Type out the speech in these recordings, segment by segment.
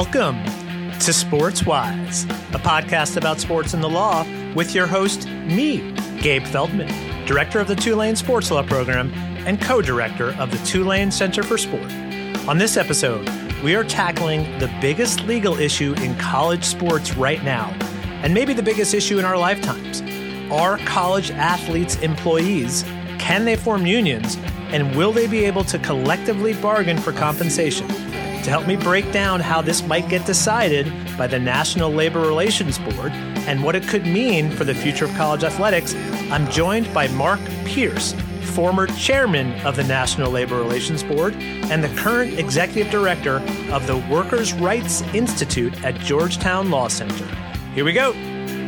Welcome to Sports Wise, a podcast about sports and the law with your host, me, Gabe Feldman, director of the Tulane Sports Law Program and co-director of the Tulane Center for Sport. On this episode, we are tackling the biggest legal issue in college sports right now, and maybe the biggest issue in our lifetimes. Are college athletes employees? Can they form unions? And will they be able to collectively bargain for compensation? To help me break down how this might get decided by the National Labor Relations Board and what it could mean for the future of college athletics, I'm joined by Mark Pierce, former chairman of the National Labor Relations Board and the current executive director of the Workers' Rights Institute at Georgetown Law Center. Here we go.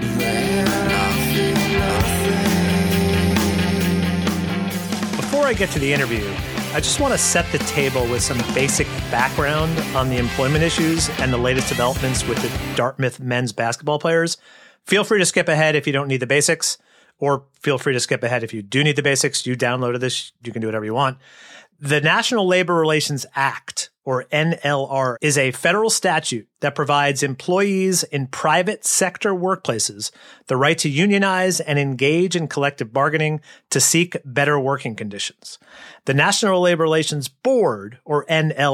Before I get to the interview, I just want to set the table with some basic background on the employment issues and the latest developments with the Dartmouth men's basketball players. Feel free to skip ahead if you don't need the basics, or feel free to skip ahead if you do need the basics. You downloaded this, you can do whatever you want. The National Labor Relations Act, or NLR, is a federal statute that provides employees in private sector workplaces the right to unionize and engage in collective bargaining to seek better working conditions. The National Labor Relations Board, or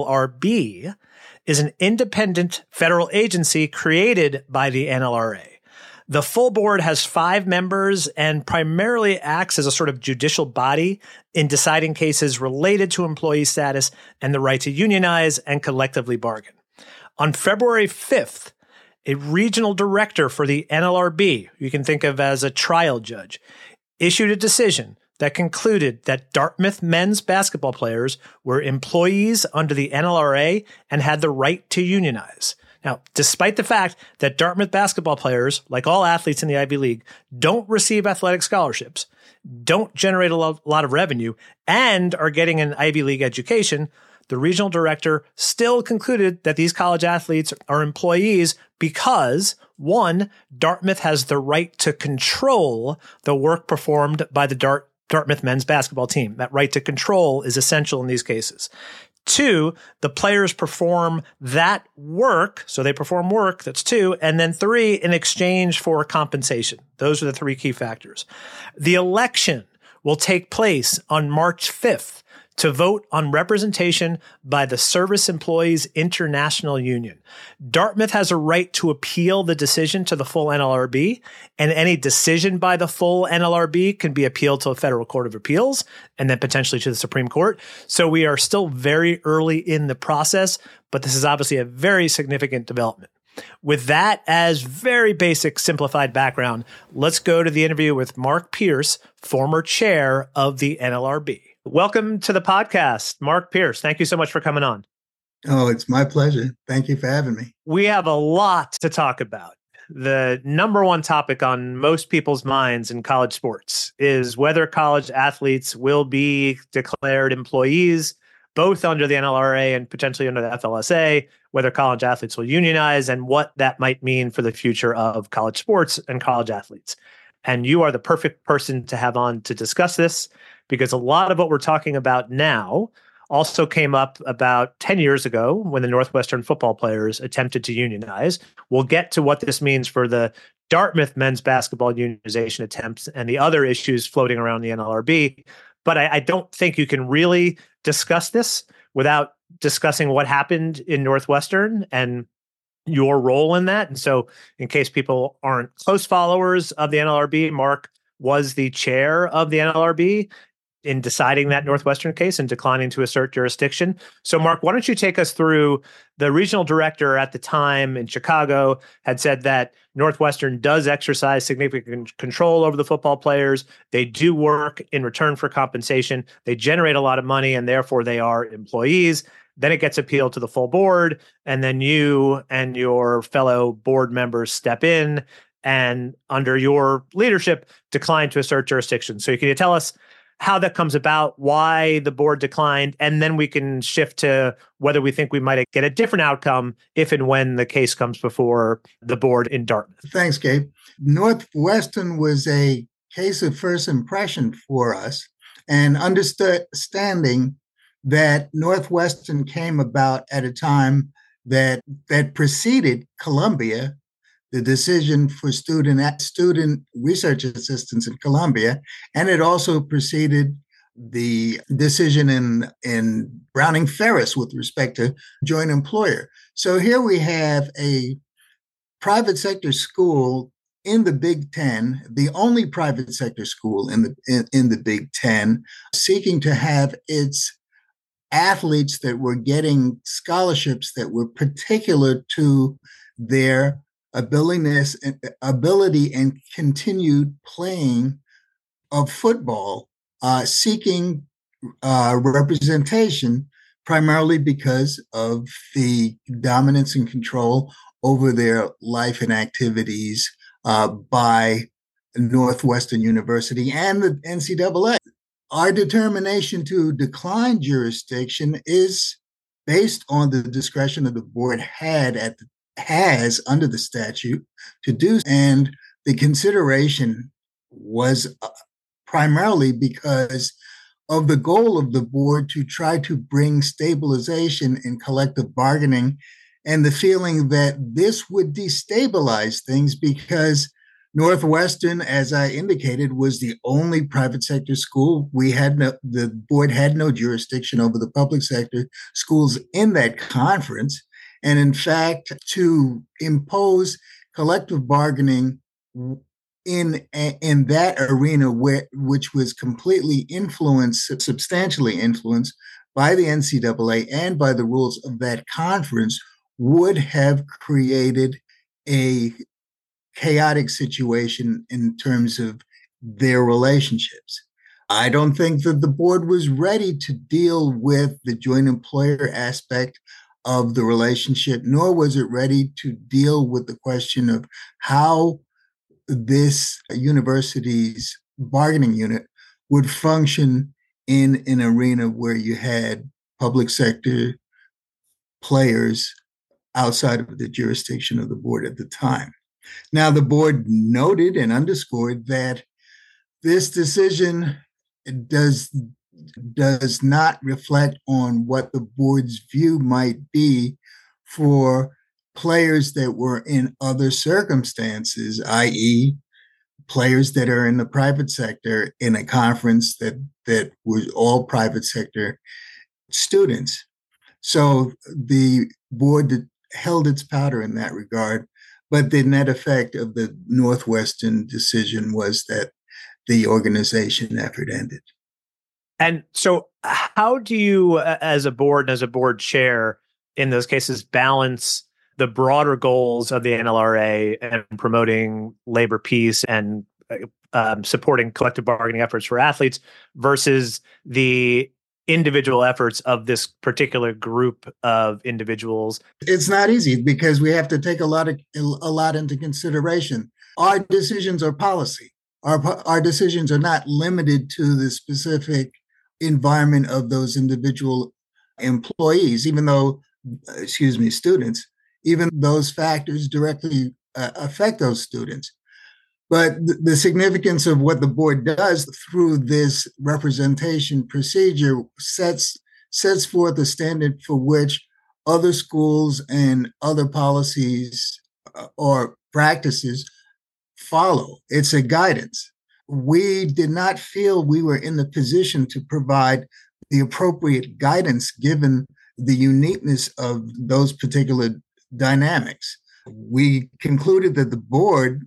NLRB, is an independent federal agency created by the NLRA. The full board has 5 members and primarily acts as a sort of judicial body in deciding cases related to employee status and the right to unionize and collectively bargain. On February 5th, a regional director for the NLRB, you can think of as a trial judge, issued a decision that concluded that Dartmouth men's basketball players were employees under the NLRA and had the right to unionize. Now, despite the fact that Dartmouth basketball players, like all athletes in the Ivy League, don't receive athletic scholarships, don't generate a lot of revenue, and are getting an Ivy League education, the regional director still concluded that these college athletes are employees because, one, Dartmouth has the right to control the work performed by the Dartmouth men's basketball team. That right to control is essential in these cases. 2, the players perform that work. So they perform work. That's 2. And then 3, in exchange for compensation. Those are the 3 key factors. The election will take place on March 5th to vote on representation by the Service Employees International Union. Dartmouth has a right to appeal the decision to the full NLRB, and any decision by the full NLRB can be appealed to a federal court of appeals and then potentially to the Supreme Court. So we are still very early in the process, but this is obviously a very significant development. With that as very basic, simplified background, let's go to the interview with Mark Pierce, former chair of the NLRB. Welcome to the podcast, Mark Pierce. Thank you so much for coming on. Oh, it's my pleasure. Thank you for having me. We have a lot to talk about. The number one topic on most people's minds in college sports is whether college athletes will be declared employees, both under the NLRA and potentially under the FLSA, whether college athletes will unionize, and what that might mean for the future of college sports and college athletes. And you are the perfect person to have on to discuss this, because a lot of what we're talking about now also came up about 10 years ago when the Northwestern football players attempted to unionize. We'll get to what this means for the Dartmouth men's basketball unionization attempts and the other issues floating around the NLRB. But I don't think you can really discuss this without discussing what happened in Northwestern and your role in that. And so in case people aren't close followers of the NLRB, Mark was the chair of the NLRB in deciding that Northwestern case and declining to assert jurisdiction. So Mark, why don't you take us through the regional director at the time in Chicago had said that Northwestern does exercise significant control over the football players. They do work in return for compensation. They generate a lot of money and therefore they are employees. Then it gets appealed to the full board. And then you and your fellow board members step in and under your leadership decline to assert jurisdiction. So can you tell us how that comes about, why the board declined, and then we can shift to whether we think we might get a different outcome if and when the case comes before the board in Dartmouth. Thanks, Gabe. Northwestern was a case of first impression for us, and understanding that Northwestern came about at a time that preceded Columbia, the decision for student research assistants in Columbia, and it also preceded the decision in Browning Ferris with respect to joint employer. So here we have a private sector school in the Big Ten, the only private sector school in the Big Ten, seeking to have its athletes that were getting scholarships that were particular to their ability and continued playing of football, seeking representation primarily because of the dominance and control over their life and activities by Northwestern University and the NCAA. Our determination to decline jurisdiction is based on the discretion that the board has under the statute to do, and the consideration was primarily because of the goal of the board to try to bring stabilization in collective bargaining, and the feeling that this would destabilize things because Northwestern, as I indicated, was the only private sector school. The board had no jurisdiction over the public sector schools in that conference. And in fact, to impose collective bargaining in that arena, which was substantially influenced by the NCAA and by the rules of that conference, would have created a chaotic situation in terms of their relationships. I don't think that the board was ready to deal with the joint employer aspect of the relationship, nor was it ready to deal with the question of how this university's bargaining unit would function in an arena where you had public sector players outside of the jurisdiction of the board at the time. Now, the board noted and underscored that this decision does not reflect on what the board's view might be for players that were in other circumstances, i.e., players that are in the private sector in a conference that was all private sector students. So the board held its powder in that regard, but the net effect of the Northwestern decision was that the organization effort ended. And so how do you, as a board and as a board chair, in those cases, balance the broader goals of the NLRA and promoting labor peace and supporting collective bargaining efforts for athletes versus the individual efforts of this particular group of individuals? It's not easy because we have to take a lot into consideration. Our decisions are policy. Our decisions are not limited to the specific environment of those individual employees, students, even those factors directly affect those students. But the significance of what the board does through this representation procedure sets forth a standard for which other schools and other policies or practices follow. It's a guidance. We did not feel we were in the position to provide the appropriate guidance given the uniqueness of those particular dynamics. We concluded that the board,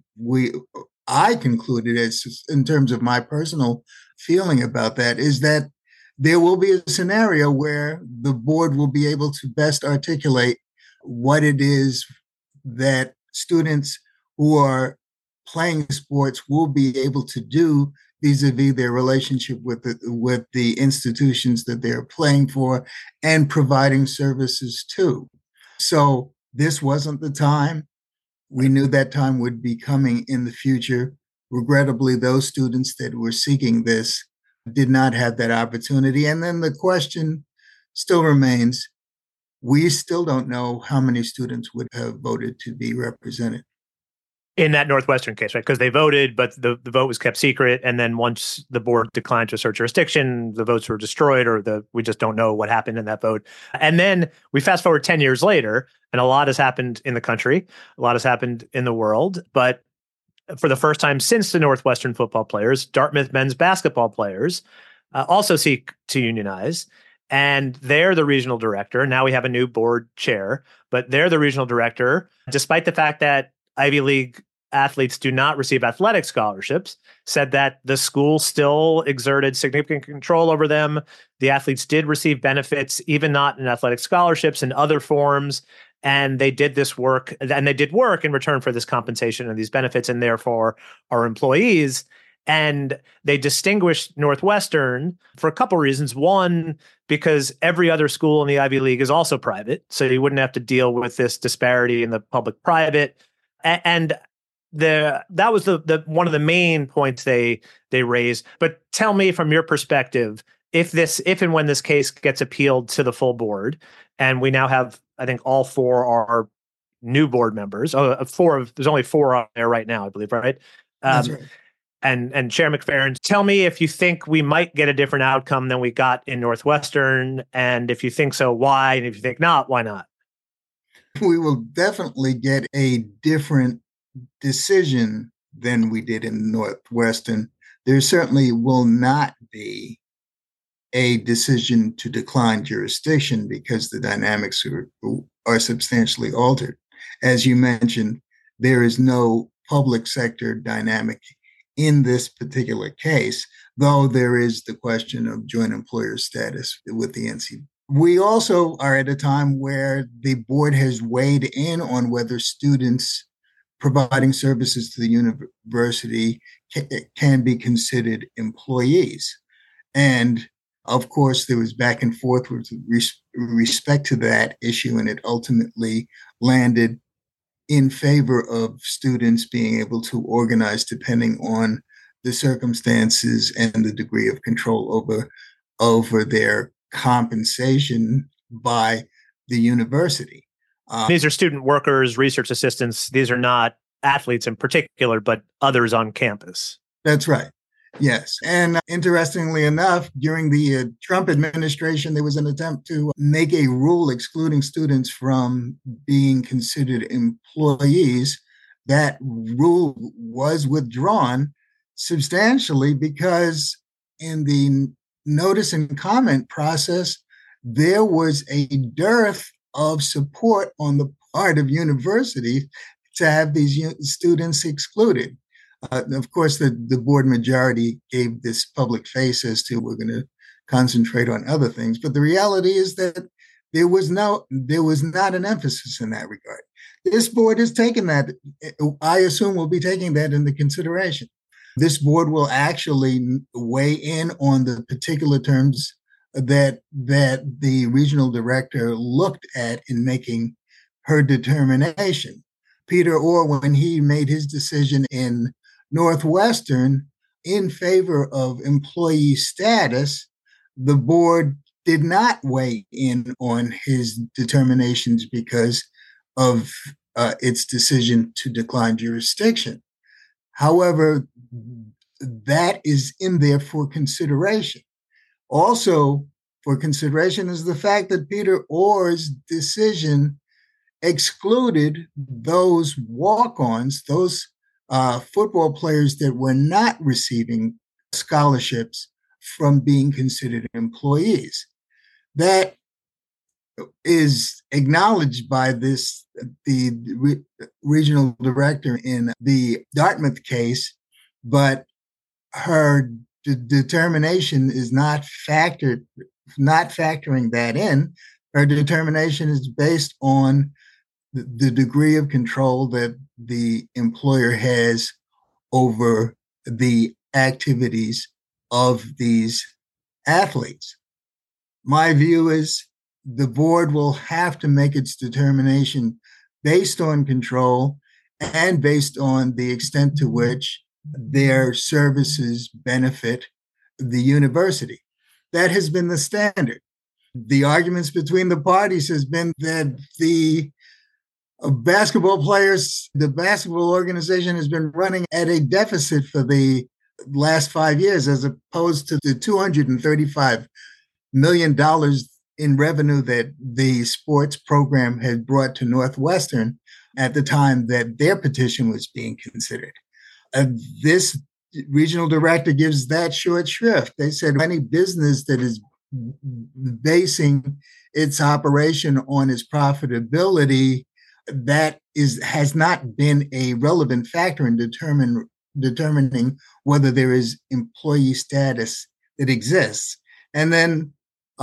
I concluded, as in terms of my personal feeling about that, is that there will be a scenario where the board will be able to best articulate what it is that students who are playing sports will be able to do vis-a-vis their relationship with the institutions that they're playing for and providing services to. So this wasn't the time. We knew that time would be coming in the future. Regrettably, those students that were seeking this did not have that opportunity. And then the question still remains, we still don't know how many students would have voted to be represented. In that Northwestern case, right? Because they voted, but the vote was kept secret. And then once the board declined to assert jurisdiction, the votes were destroyed, or we just don't know what happened in that vote. And then we fast forward 10 years later, and a lot has happened in the country, a lot has happened in the world. But for the first time since the Northwestern football players, Dartmouth men's basketball players also seek to unionize. And they're the regional director. Now we have a new board chair, but they're the regional director, despite the fact that Ivy League athletes do not receive athletic scholarships, said that the school still exerted significant control over them. The athletes did receive benefits, even not in athletic scholarships, in other forms. And they did this work, and they did work in return for this compensation and these benefits, and therefore are employees. And they distinguished Northwestern for a couple reasons. One, because every other school in the Ivy League is also private, so you wouldn't have to deal with this disparity in the public-private. And that was the one of the main points they raised. But tell me, from your perspective, if and when this case gets appealed to the full board, and we now have, I think, all four are new board members. There's only four on there right now, I believe, right? That's right. And Chair McFerrin, tell me if you think we might get a different outcome than we got in Northwestern, and if you think so, why? And if you think not, why not? We will definitely get a different decision than we did in Northwestern. There certainly will not be a decision to decline jurisdiction because the dynamics are substantially altered. As you mentioned, there is no public sector dynamic in this particular case, though there is the question of joint employer status with the NCAA. We also are at a time where the board has weighed in on whether students providing services to the university can be considered employees. And of course, there was back and forth with respect to that issue, and it ultimately landed in favor of students being able to organize depending on the circumstances and the degree of control over their compensation by the university. These are student workers, research assistants. These are not athletes in particular, but others on campus. That's right. Yes. And interestingly enough, during the Trump administration, there was an attempt to make a rule excluding students from being considered employees. That rule was withdrawn substantially because in the notice and comment process, there was a dearth of support on the part of universities to have these students excluded. Of course, the board majority gave this public face as to we're going to concentrate on other things. But the reality is that there was not an emphasis in that regard. This board has taken that. I assume will be taking that into consideration. This board will actually weigh in on the particular terms that the regional director looked at in making her determination. Peter Orr, when he made his decision in Northwestern in favor of employee status, the board did not weigh in on his determinations because of its decision to decline jurisdiction. However, that is in there for consideration. Also, for consideration is the fact that Peter Orr's decision excluded those walk-ons, those football players that were not receiving scholarships from being considered employees. That is acknowledged by the regional director in the Dartmouth case, but her determination is not factoring that in. Her determination is based on the degree of control that the employer has over the activities of these athletes. My view is the board will have to make its determination based on control and based on the extent to which their services benefit the university. That has been the standard. The arguments between the parties has been that the Basketball players, the basketball organization has been running at a deficit for the last 5 years, as opposed to the $235 million in revenue that the sports program had brought to Northwestern at the time that their petition was being considered. This regional director gives that short shrift. They said any business that is basing its operation on its profitability, that has not been a relevant factor in determining whether there is employee status that exists. And then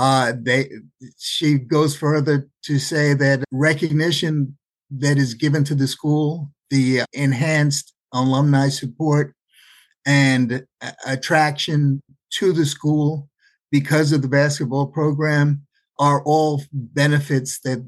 she goes further to say that recognition that is given to the school, the enhanced alumni support and attraction to the school because of the basketball program, are all benefits that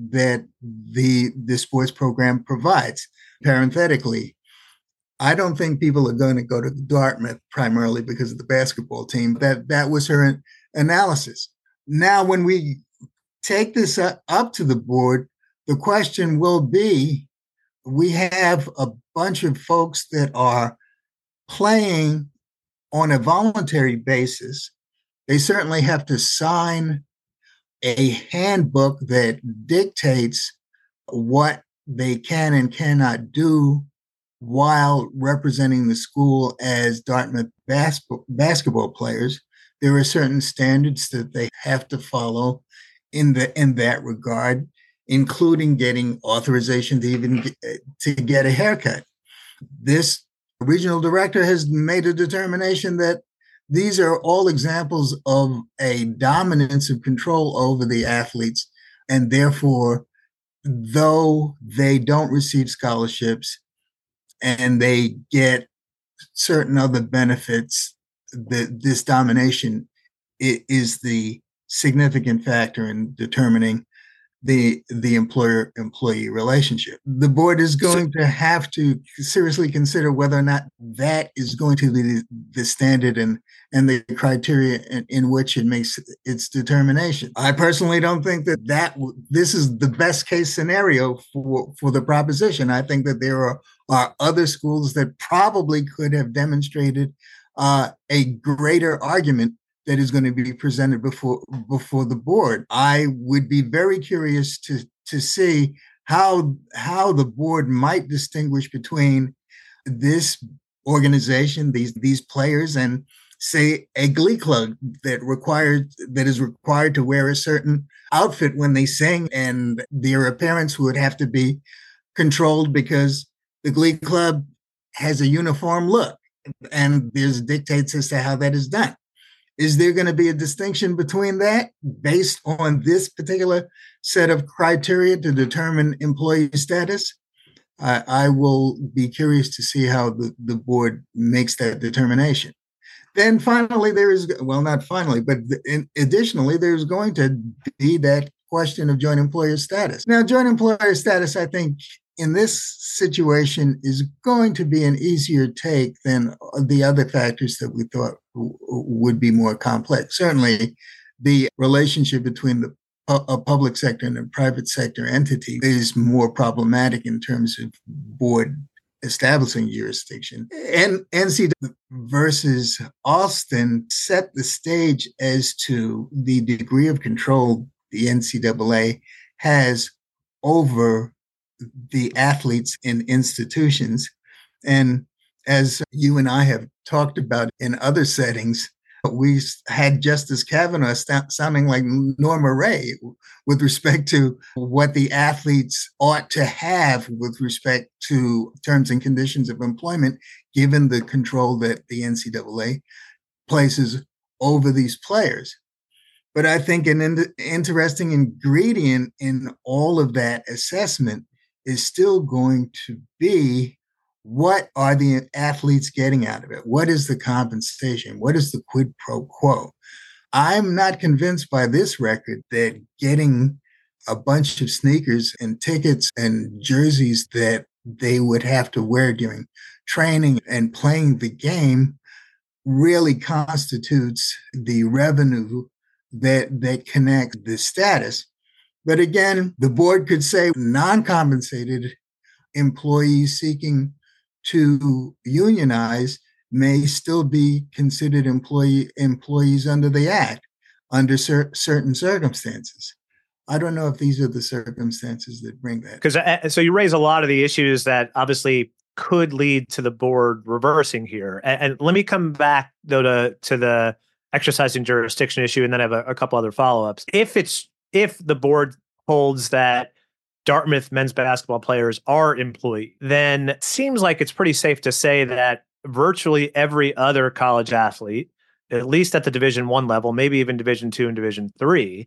the sports program provides. Parenthetically, I don't think people are going to go to Dartmouth primarily because of the basketball team. That was her analysis. Now, when we take this up to the board, the question will be, we have a bunch of folks that are playing on a voluntary basis. They certainly have to sign a handbook that dictates what they can and cannot do while representing the school as Dartmouth basketball players. There are certain standards that they have to follow in that regard, including getting authorization to get a haircut. This regional director has made a determination that these are all examples of a dominance of control over the athletes, and therefore, though they don't receive scholarships and they get certain other benefits, this domination is the significant factor in determining the employer-employee relationship. The board is going to have to seriously consider whether or not that is going to be the standard and the criteria in which it makes its determination. I personally don't think that this is the best case scenario for the proposition. I think that there are other schools that probably could have demonstrated a greater argument that is going to be presented before the board. I would be very curious to see how the board might distinguish between this organization, these players, and say a glee club that is required to wear a certain outfit when they sing, and their appearance would have to be controlled because the glee club has a uniform look, and there's dictates as to how that is done. Is there going to be a distinction between that based on this particular set of criteria to determine employee status? I will be curious to see how the board makes that determination. Then finally, additionally, there's going to be that question of joint employer status. Now, joint employer status, I think, in this situation is going to be an easier take than the other factors that we thought would be more complex. Certainly, the relationship between a public sector and a private sector entity is more problematic in terms of board establishing jurisdiction. And NCAA versus Alston set the stage as to the degree of control the NCAA has over the athletes in institutions. And as you and I have talked about in other settings, we had Justice Kavanaugh sounding like Norma Ray with respect to what the athletes ought to have with respect to terms and conditions of employment, given the control that the NCAA places over these players. But I think an interesting ingredient in all of that assessment is still going to be, what are the athletes getting out of it? What is the compensation? What is the quid pro quo? I'm not convinced by this record that getting a bunch of sneakers and tickets and jerseys that they would have to wear during training and playing the game really constitutes the revenue that connects the status. But again, the board could say non-compensated employees seeking to unionize may still be considered employees under the act under certain circumstances. I don't know if these are the circumstances that bring that. Because so you raise a lot of the issues that obviously could lead to the board reversing here. And let me come back though to the exercising jurisdiction issue, and then I have a couple other follow-ups. If the board holds that Dartmouth men's basketball players are employees, then it seems like it's pretty safe to say that virtually every other college athlete, at least at the Division I level, maybe even Division II and Division III,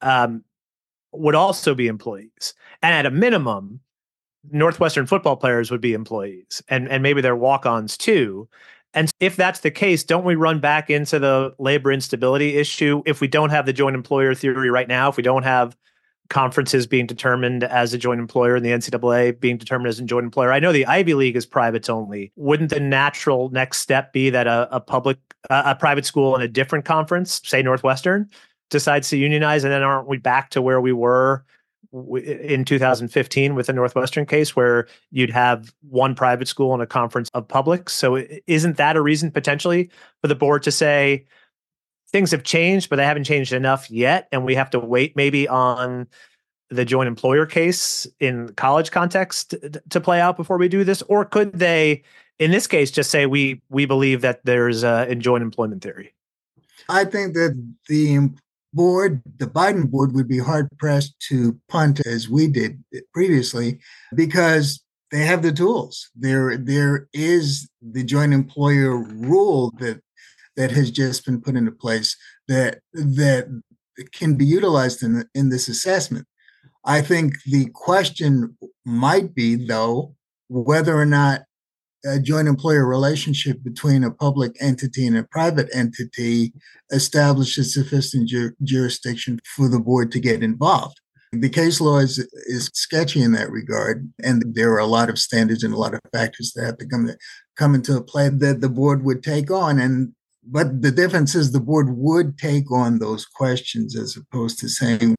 would also be employees. And at a minimum, Northwestern football players would be employees, and maybe they're walk-ons too. And if that's the case, don't we run back into the labor instability issue if we don't have the joint employer theory right now, if we don't have conferences being determined as a joint employer and the NCAA being determined as a joint employer? I know the Ivy League is privates only. Wouldn't the natural next step be that a private school in a different conference, say Northwestern, decides to unionize, and then aren't we back to where we were in 2015 with the Northwestern case, where you'd have one private school in a conference of public? So isn't that a reason potentially for the board to say things have changed, but they haven't changed enough yet, and we have to wait maybe on the joint employer case in college context to play out before we do this? Or could they, in this case, just say we believe that there's a joint employment theory? I think that the Biden board would be hard pressed to punt as we did previously, because they have the tools. There is the joint employer rule that has just been put into place that can be utilized in this assessment. I think the question might be, though, whether or not a joint employer relationship between a public entity and a private entity establishes sufficient jurisdiction for the board to get involved. The case law is sketchy in that regard, and there are a lot of standards and a lot of factors that have to come into play that the board would take on. But the difference is the board would take on those questions as opposed to saying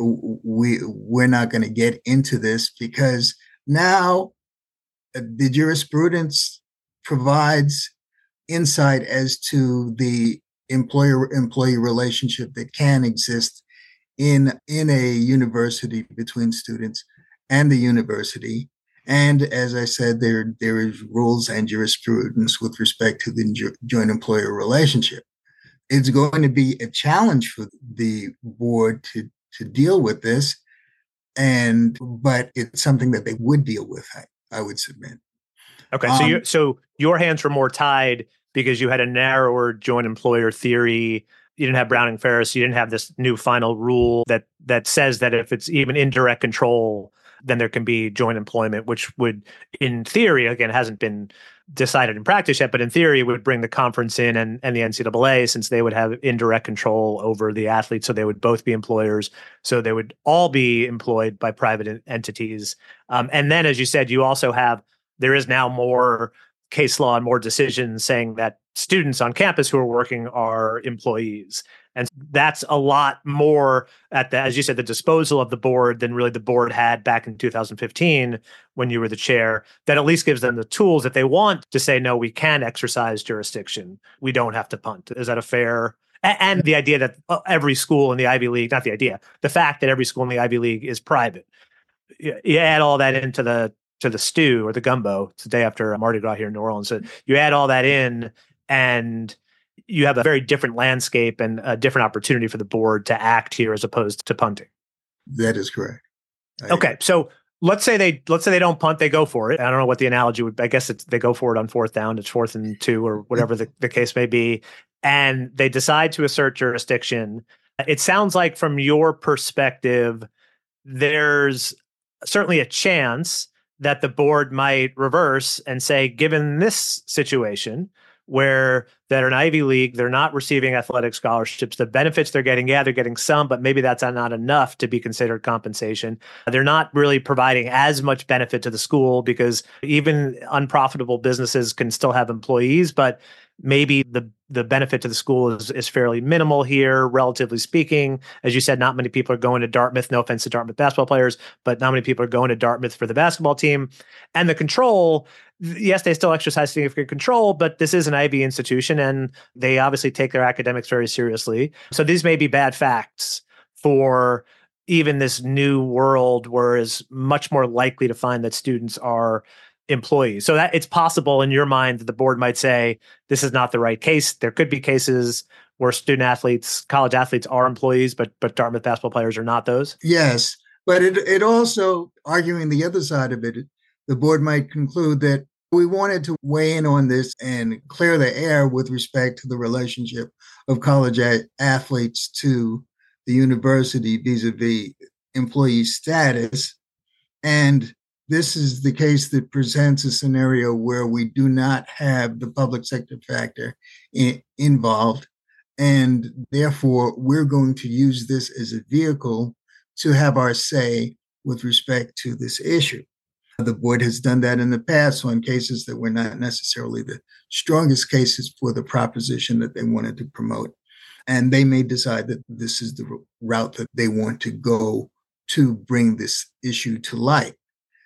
we're not going to get into this, because now the jurisprudence provides insight as to the employer-employee relationship that can exist in a university between students and the university. And as I said, there is rules and jurisprudence with respect to the joint employer relationship. It's going to be a challenge for the board to deal with this, but it's something that they would deal with, I would submit. Okay, so your hands were more tied because you had a narrower joint employer theory. You didn't have Browning-Ferris. You didn't have this new final rule that says that if it's even indirect control, then there can be joint employment, which would, in theory, again, hasn't been decided in practice yet, but in theory, would bring the conference in and the NCAA, since they would have indirect control over the athletes. So they would both be employers. So they would all be employed by private entities. And then, as you said, there is now more case law and more decisions saying that students on campus who are working are employees. And that's a lot more as you said, the disposal of the board than really the board had back in 2015 when you were the chair. That at least gives them the tools if they want to say, no, we can exercise jurisdiction. We don't have to punt. Is that a fair? And the idea that every school in the Ivy League, not the idea, the fact that every school in the Ivy League is private. You add all that into the stew or the gumbo. It's the day after Mardi Gras here in New Orleans. So you add all that in, and you have a very different landscape and a different opportunity for the board to act here as opposed to punting. That is correct. Okay, so let's say they don't punt, they go for it. I don't know what the analogy would. I guess they go for it on fourth down. It's 4th and 2 or whatever the case may be, and they decide to assert jurisdiction. It sounds like, from your perspective, there's certainly a chance that the board might reverse and say, given this situation where they're an Ivy League, they're not receiving athletic scholarships, the benefits they're getting some, but maybe that's not enough to be considered compensation. They're not really providing as much benefit to the school, because even unprofitable businesses can still have employees, but maybe the benefit to the school is fairly minimal here, relatively speaking. As you said, not many people are going to Dartmouth. No offense to Dartmouth basketball players, but not many people are going to Dartmouth for the basketball team. And the control, yes, they still exercise significant control, but this is an Ivy institution and they obviously take their academics very seriously. So these may be bad facts for even this new world where it's much more likely to find that students are employees. So that it's possible in your mind that the board might say, this is not the right case. There could be cases where student athletes, college athletes are employees, but Dartmouth basketball players are not those. Yes, but it also, arguing the other side of it, the board might conclude that we wanted to weigh in on this and clear the air with respect to the relationship of college athletes to the university vis-a-vis employee status. And this is the case that presents a scenario where we do not have the public sector factor involved. And therefore, we're going to use this as a vehicle to have our say with respect to this issue. The board has done that in the past on cases that were not necessarily the strongest cases for the proposition that they wanted to promote. And they may decide that this is the route that they want to go to bring this issue to light.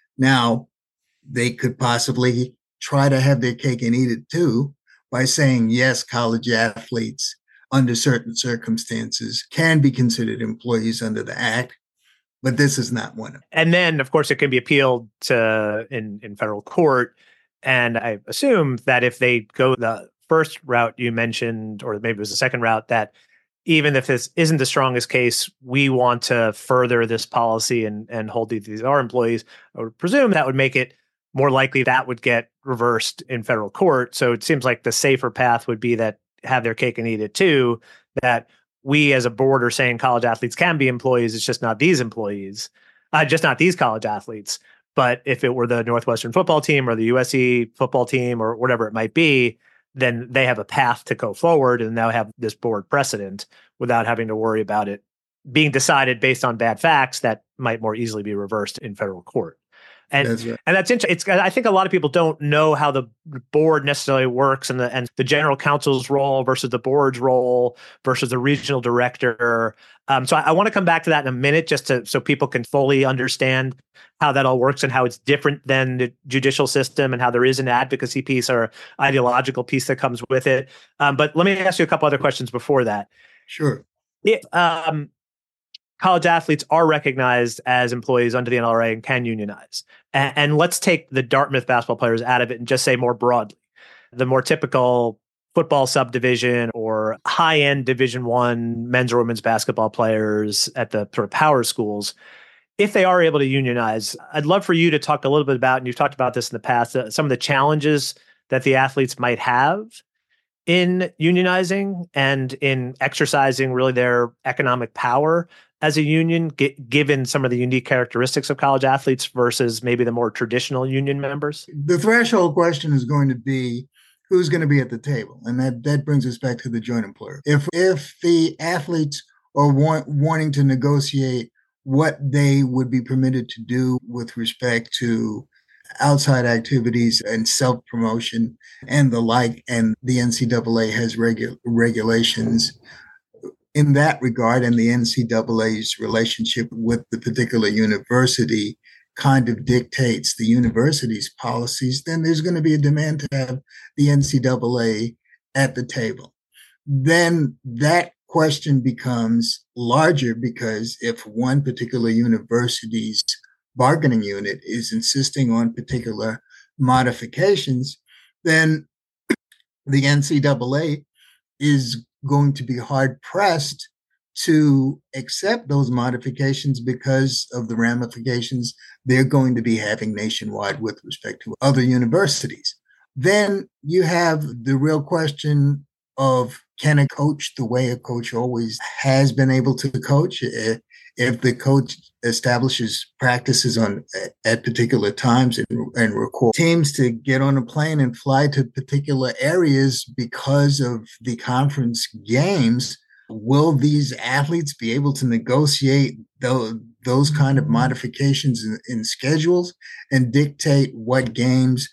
Now, they could possibly try to have their cake and eat it too by saying, yes, college athletes under certain circumstances can be considered employees under the Act, but this is not one of them. And then, of course, it can be appealed to in federal court. And I assume that if they go the first route you mentioned, or maybe it was the second route, that even if this isn't the strongest case, we want to further this policy and hold these are employees. I would presume that would make it more likely that would get reversed in federal court. So it seems like the safer path would be that have their cake and eat it too, that we as a board are saying college athletes can be employees. It's just not these employees, just not these college athletes. But if it were the Northwestern football team or the USC football team or whatever it might be, then they have a path to go forward and now have this board precedent without having to worry about it being decided based on bad facts that might more easily be reversed in federal court. And That's right. And that's interesting. I think a lot of people don't know how the board necessarily works and the general counsel's role versus the board's role versus the regional director. So I want to come back to that in a minute, just so people can fully understand how that all works and how it's different than the judicial system and how there is an advocacy piece or ideological piece that comes with it. But let me ask you a couple other questions before that. Sure. If college athletes are recognized as employees under the NLRA and can unionize. And let's take the Dartmouth basketball players out of it and just say more broadly, the more typical football subdivision or high-end Division I men's or women's basketball players at the sort of power schools, if they are able to unionize, I'd love for you to talk a little bit about, and you've talked about this in the past, some of the challenges that the athletes might have in unionizing and in exercising really their economic power as a union, given some of the unique characteristics of college athletes versus maybe the more traditional union members? The threshold question is going to be who's going to be at the table. And that brings us back to the joint employer. If the athletes are wanting to negotiate what they would be permitted to do with respect to outside activities and self-promotion and the like, and the NCAA has regulations in that regard, and the NCAA's relationship with the particular university kind of dictates the university's policies, then there's going to be a demand to have the NCAA at the table. Then that question becomes larger because if one particular university's bargaining unit is insisting on particular modifications, then the NCAA is going to be hard pressed to accept those modifications because of the ramifications they're going to be having nationwide with respect to other universities. Then you have the real question of, can a coach the way a coach always has been able to coach? If the coach establishes practices at particular times and record teams to get on a plane and fly to particular areas because of the conference games, will these athletes be able to negotiate those kind of modifications in schedules and dictate what games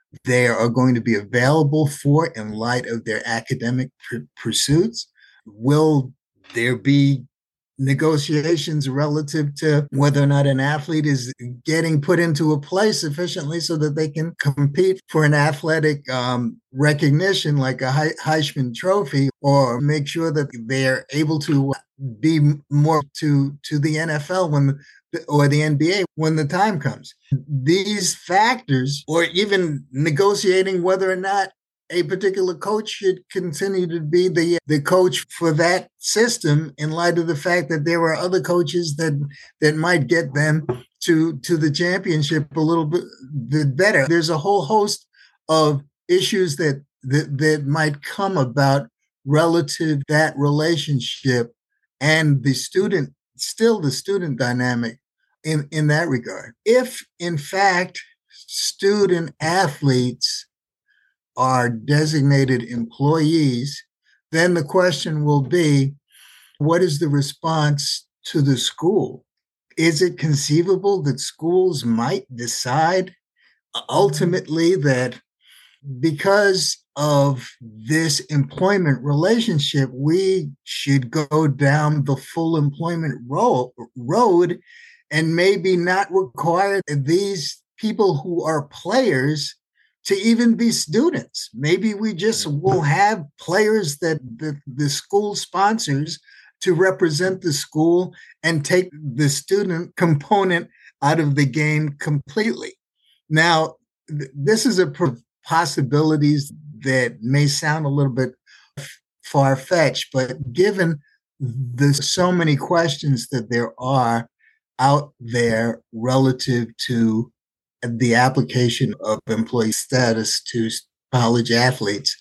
they are going to be available for in light of their academic pursuits? Will there be negotiations relative to whether or not an athlete is getting put into a place sufficiently so that they can compete for an athletic recognition like a Heisman Trophy, or make sure that they're able to be more to the NFL or the NBA when the time comes. These factors, or even negotiating whether or not a particular coach should continue to be the coach for that system in light of the fact that there are other coaches that might get them to the championship a little bit better. There's a whole host of issues that might come about relative to that relationship and the student dynamic in that regard. If in fact student athletes are designated employees, then the question will be, what is the response to the school? Is it conceivable that schools might decide ultimately that because of this employment relationship, we should go down the full employment road and maybe not require these people who are players to even be students? Maybe we just will have players that the school sponsors to represent the school and take the student component out of the game completely. Now, this is a possibilities that may sound a little bit far-fetched, but given the so many questions that there are out there relative to the application of employee status to college athletes,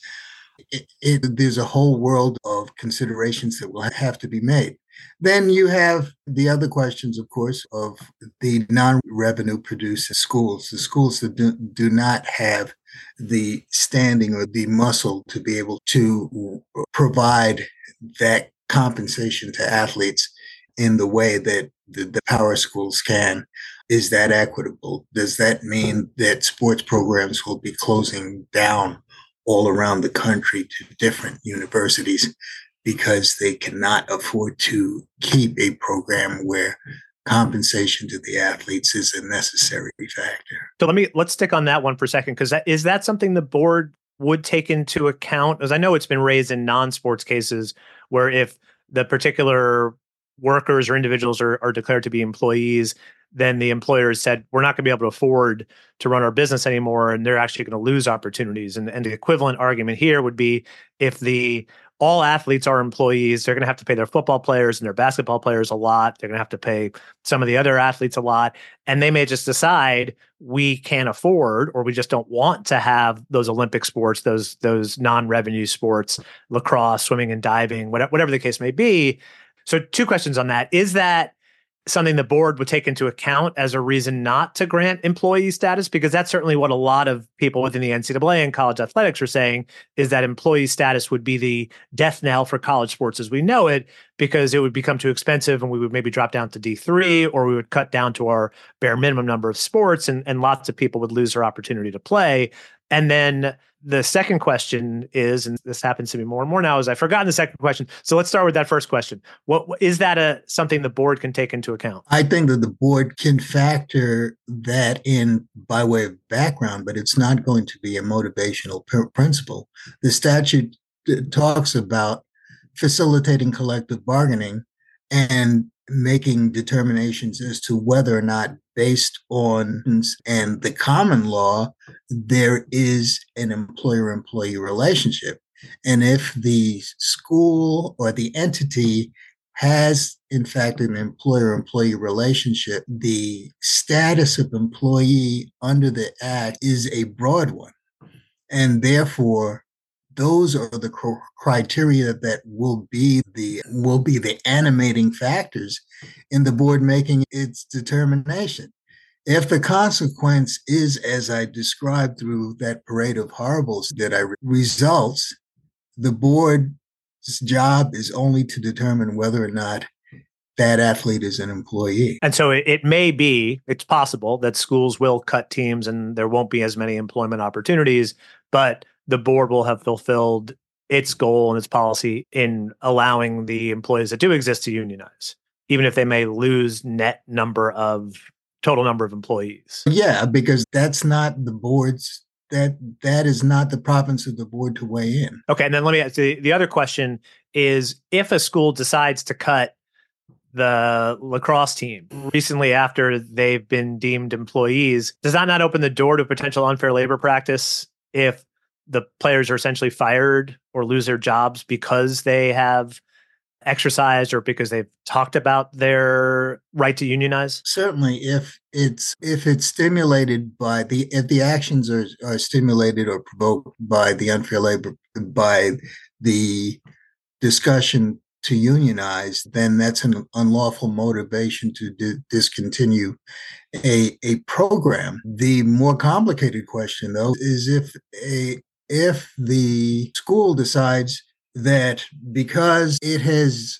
there's a whole world of considerations that will have to be made. Then you have the other questions, of course, of the non-revenue producing schools, the schools that do not have the standing or the muscle to be able to provide that compensation to athletes in the way that the power schools can. Is that equitable? Does that mean that sports programs will be closing down all around the country to different universities because they cannot afford to keep a program where compensation to the athletes is a necessary factor? So let's stick on that one for a second, because is that something the board would take into account? As I know it's been raised in non-sports cases where if the particular workers or individuals are declared to be employees, then the employer said, we're not going to be able to afford to run our business anymore, and they're actually going to lose opportunities. And the equivalent argument here would be if all athletes are employees, they're going to have to pay their football players and their basketball players a lot. They're going to have to pay some of the other athletes a lot. And they may just decide we can't afford, or we just don't want to have those Olympic sports, those non-revenue sports, lacrosse, swimming and diving, whatever the case may be. So 2 questions on that. Is that something the board would take into account as a reason not to grant employee status? Because that's certainly what a lot of people within the NCAA and college athletics are saying, is that employee status would be the death knell for college sports as we know it, because it would become too expensive and we would maybe drop down to D3, or we would cut down to our bare minimum number of sports, and lots of people would lose their opportunity to play. And then the second question is, and this happens to me more and more now, is I've forgotten the second question. So let's start with that first question. What is that something the board can take into account? I think that the board can factor that in by way of background, but it's not going to be a motivational principle. The statute talks about facilitating collective bargaining and making determinations as to whether or not, based on and the common law, there is an employer-employee relationship. And if the school or the entity has, in fact, an employer-employee relationship, the status of employee under the Act is a broad one. And therefore, those are the criteria that will be the animating factors in the board making its determination. If the consequence is, as I described through that parade of horribles that results, the board's job is only to determine whether or not that athlete is an employee. And so it's possible that schools will cut teams and there won't be as many employment opportunities, but the board will have fulfilled its goal and its policy in allowing the employees that do exist to unionize, even if they may lose total number of employees. Yeah, because that's not the board's, that is not the province of the board to weigh in. Okay, and then let me ask the other question is, if a school decides to cut the lacrosse team recently after they've been deemed employees, does that not open the door to potential unfair labor practice if the players are essentially fired or lose their jobs because they have exercised or because they've talked about their right to unionize? Certainly, if it's stimulated by if the actions are stimulated or provoked by the unfair labor, by the discussion to unionize, then that's an unlawful motivation to discontinue a program. The more complicated question, though, is if the school decides that because it has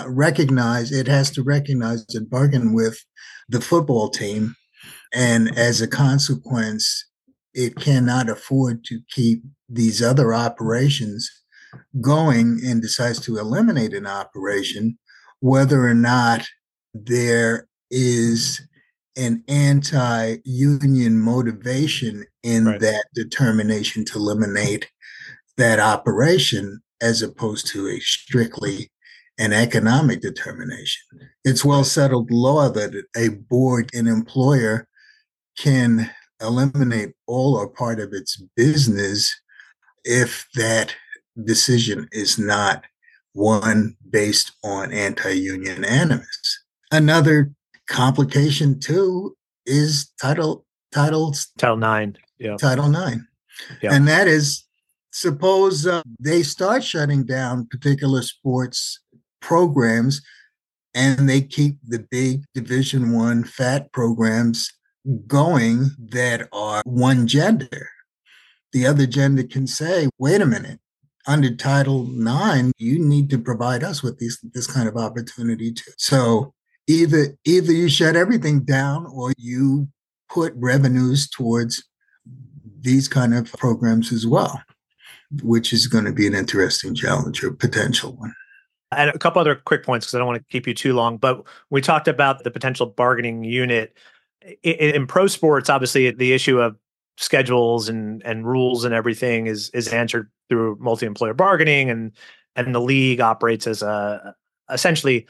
it has to recognize and bargain with the football team, and as a consequence, it cannot afford to keep these other operations going and decides to eliminate an operation, whether or not there is an anti-union motivation in that determination to eliminate that operation, as opposed to a strictly an economic determination. It's well settled law that a board, an employer, can eliminate all or part of its business if that decision is not one based on anti-union animus. Another complication too is Title IX. Yeah. Title IX. Yeah. And that is, suppose they start shutting down particular sports programs and they keep the big Division I fat programs going that are one gender. The other gender can say, wait a minute, under Title IX, you need to provide us with this kind of opportunity too. So either you shut everything down or you put revenues towards these kind of programs as well, which is going to be an interesting challenge or potential one. And a couple other quick points, because I don't want to keep you too long, but we talked about the potential bargaining unit. In pro sports, obviously, the issue of schedules and rules and everything is answered through multi-employer bargaining, and the league operates as essentially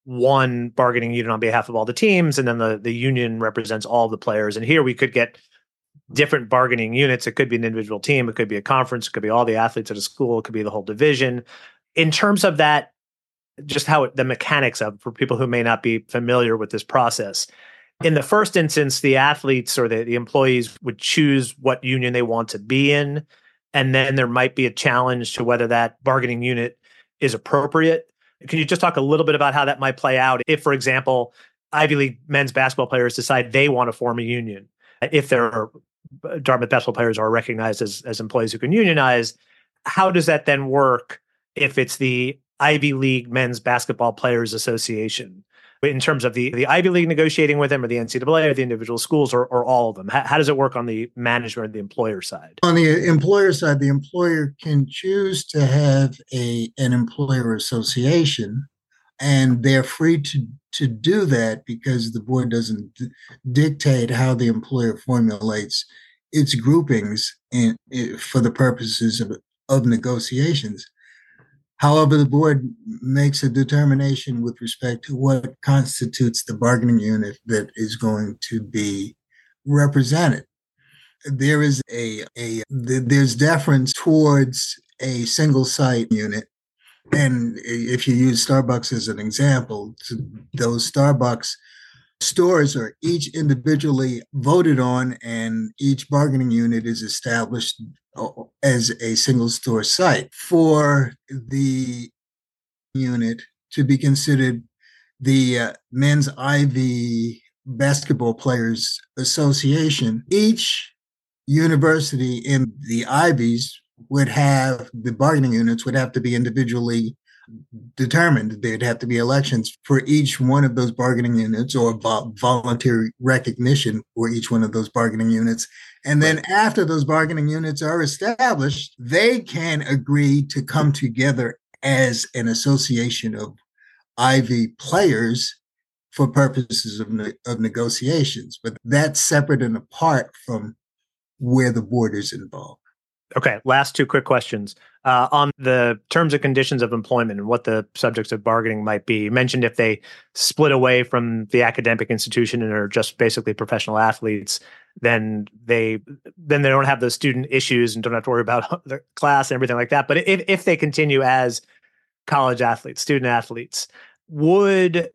one bargaining unit on behalf of all the teams, and then the union represents all of the players. And here we could get different bargaining units. It could be an individual team, it could be a conference, it could be all the athletes at a school, it could be the whole division. In terms of that, just how the mechanics of, for people who may not be familiar with this process, in the first instance, the athletes or the employees would choose what union they want to be in. And then there might be a challenge to whether that bargaining unit is appropriate. Can you just talk a little bit about how that might play out if, for example, Ivy League men's basketball players decide they want to form a union? If there Dartmouth basketball players are recognized as employees who can unionize, how does that then work if it's the Ivy League Men's Basketball Players Association, in terms of the Ivy League negotiating with them, or the NCAA, or the individual schools, or all of them? How does it work on the management or the employer side? On the employer side, the employer can choose to have an employer association, and they're free to do that because the board doesn't dictate how the employer formulates its groupings for the purposes of negotiations. However, the board makes a determination with respect to what constitutes the bargaining unit that is going to be represented. There is there's deference towards a single site unit. And if you use Starbucks as an example, those Starbucks stores are each individually voted on, and each bargaining unit is established as a single store site. For the unit to be considered the Men's Ivy Basketball Players Association, each university in the Ivies would have, the bargaining units would have to be individually determined. There'd have to be elections for each one of those bargaining units, or voluntary recognition for each one of those bargaining units. And then Right. after those bargaining units are established, they can agree to come together as an association of Ivy players for purposes of negotiations. But that's separate and apart from where the board is involved. Okay, last two quick questions. On the terms and conditions of employment and what the subjects of bargaining might be. You mentioned if they split away from the academic institution and are just basically professional athletes, then they don't have those student issues and don't have to worry about their class and everything like that. But if they continue as college athletes, student athletes, would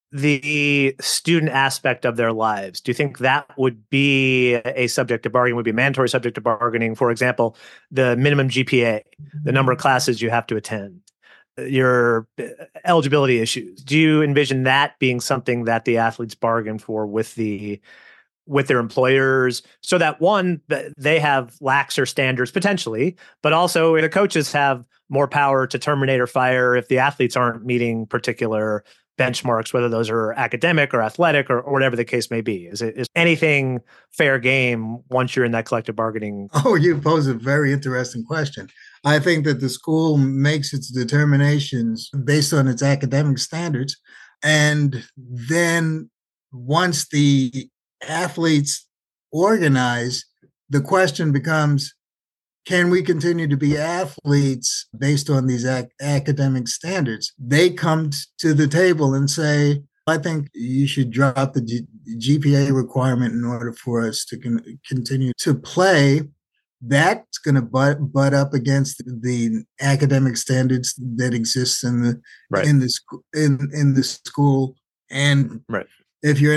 the student aspect of their lives, do you think that would be a subject of bargaining, would be a mandatory subject of bargaining? For example, the minimum GPA, the number of classes you have to attend, your eligibility issues. Do you envision that being something that the athletes bargain for with their employers, so that one, they have laxer standards potentially, but also the coaches have more power to terminate or fire if the athletes aren't meeting particular benchmarks, whether those are academic or athletic or whatever the case may be? Is anything fair game once you're in that collective bargaining? Oh, you pose a very interesting question. I think that the school makes its determinations based on its academic standards. And then once the athletes organize, the question becomes, can we continue to be athletes based on these academic standards? They come to the table and say, I think you should drop the GPA requirement in order for us to continue to play. That's going to butt up against the academic standards that exist in the Right. in the school. And Right. if you're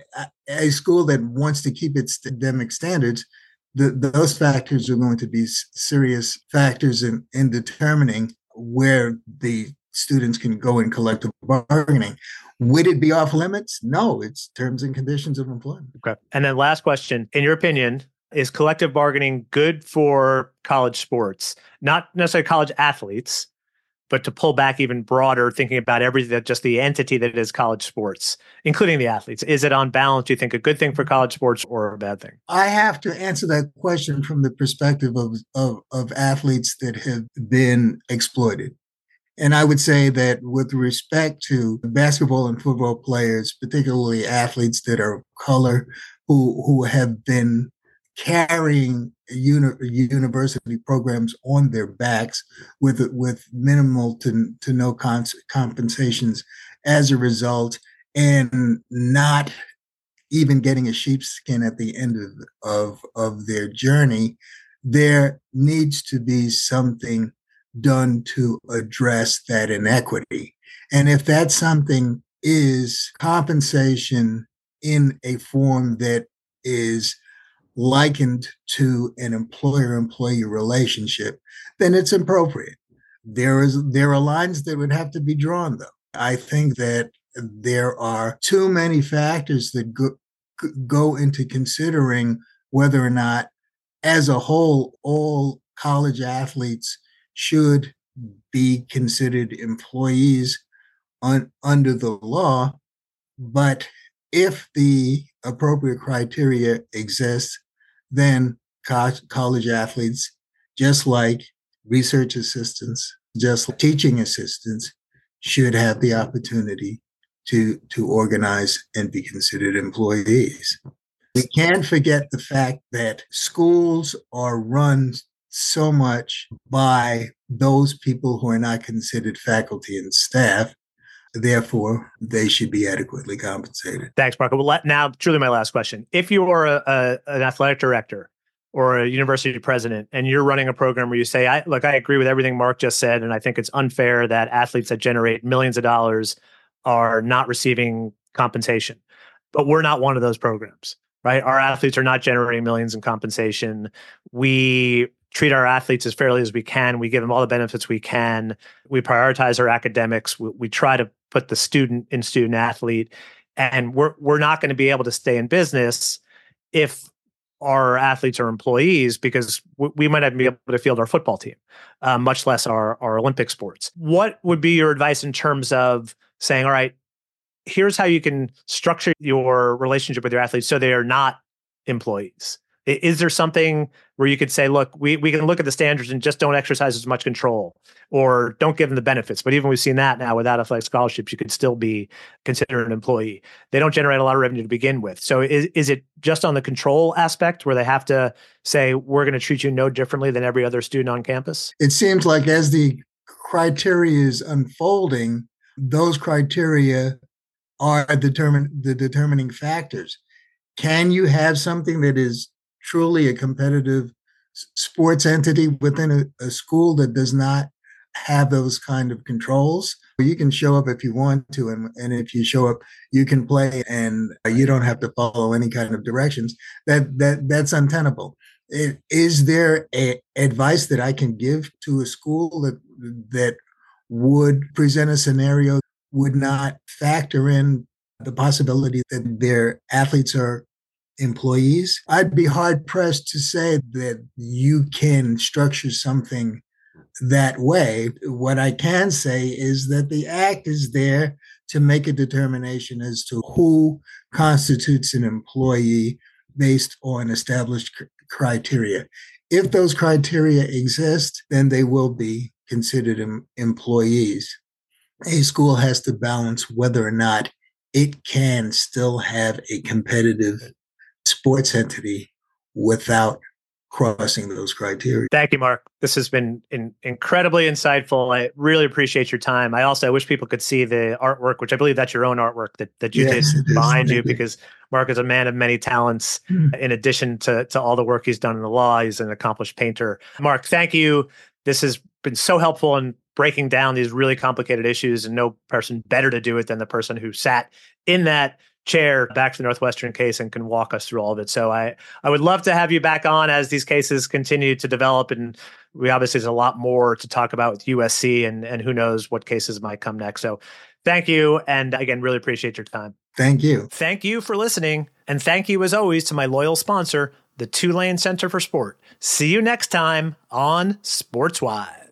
a school that wants to keep its academic standards, those factors are going to be serious factors in determining where the students can go in collective bargaining. Would it be off limits? No, it's terms and conditions of employment. Okay. And then last question, in your opinion, is collective bargaining good for college sports? Not necessarily college athletes, but to pull back even broader, thinking about everything, that just the entity that is college sports, including the athletes. Is it on balance, do you think, a good thing for college sports or a bad thing? I have to answer that question from the perspective of athletes that have been exploited. And I would say that with respect to basketball and football players, particularly athletes that are of color, who have been carrying university programs on their backs with minimal to no compensations as a result, and not even getting a sheepskin at the end of their journey, there needs to be something done to address that inequity. And if that something is compensation in a form that is likened to an employer-employee relationship, then it's appropriate. There are lines that would have to be drawn, though. I think that there are too many factors that go into considering whether or not, as a whole, all college athletes should be considered employees under the law. But if the appropriate criteria exists, then college athletes, just like research assistants, just like teaching assistants, should have the opportunity to organize and be considered employees. We can't forget the fact that schools are run so much by those people who are not considered faculty and staff. Therefore, they should be adequately compensated. Thanks, Marco. Well, now, truly my last question. If you are an athletic director or a university president and you're running a program where you say, I agree with everything Mark just said, and I think it's unfair that athletes that generate millions of dollars are not receiving compensation. But we're not one of those programs, right? Our athletes are not generating millions in compensation. We treat our athletes as fairly as we can. We give them all the benefits we can. We prioritize our academics. We try to put the student in student athlete. And we're not going to be able to stay in business if our athletes are employees because we might not be able to field our football team, much less our Olympic sports. What would be your advice in terms of saying, all right, here's how you can structure your relationship with your athletes so they are not employees? Is there something where you could say, look, we can look at the standards and just don't exercise as much control or don't give them the benefits? But even we've seen that now without athletic scholarships, you could still be considered an employee. They don't generate a lot of revenue to begin with. So is it just on the control aspect where they have to say, we're going to treat you no differently than every other student on campus? It seems like as the criteria is unfolding, those criteria are the determining factors. Can you have something that is truly a competitive sports entity within a school that does not have those kind of controls? You can show up if you want to, and if you show up, you can play, and you don't have to follow any kind of directions. That's untenable. Is there advice that I can give to a school that would present a scenario would not factor in the possibility that their athletes are employees? I'd be hard pressed to say that you can structure something that way. What I can say is that the act is there to make a determination as to who constitutes an employee based on established criteria. If those criteria exist, then they will be considered employees. A school has to balance whether or not it can still have a competitive sports entity without crossing those criteria. Thank you, Mark. This has been incredibly insightful. I really appreciate your time. I wish people could see the artwork, which I believe that's your own artwork that you did behind you, because Mark is a man of many talents. In addition to all the work he's done in the law, he's an accomplished painter. Mark, thank you. This has been so helpful in breaking down these really complicated issues, and no person better to do it than the person who sat in that chair back to the Northwestern case and can walk us through all of it. So I would love to have you back on as these cases continue to develop. And we obviously there's a lot more to talk about with USC and who knows what cases might come next. So thank you. And again, really appreciate your time. Thank you. Thank you for listening. And thank you as always to my loyal sponsor, the Tulane Center for Sport. See you next time on SportsWise.